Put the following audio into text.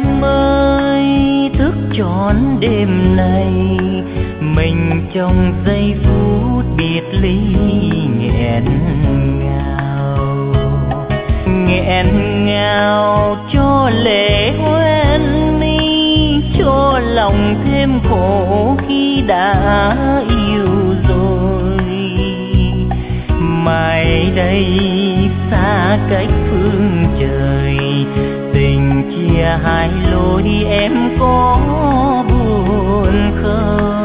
em ơi, thức trọn đêm này, mình trong giây phút biệt ly nghẹn ngào, nghẹn ngào cho lệ hoen mi, cho lòng thêm khổ khi đã yêu rồi. Mai đây xa cách phương trời, tình chia hai lối em có buồn không?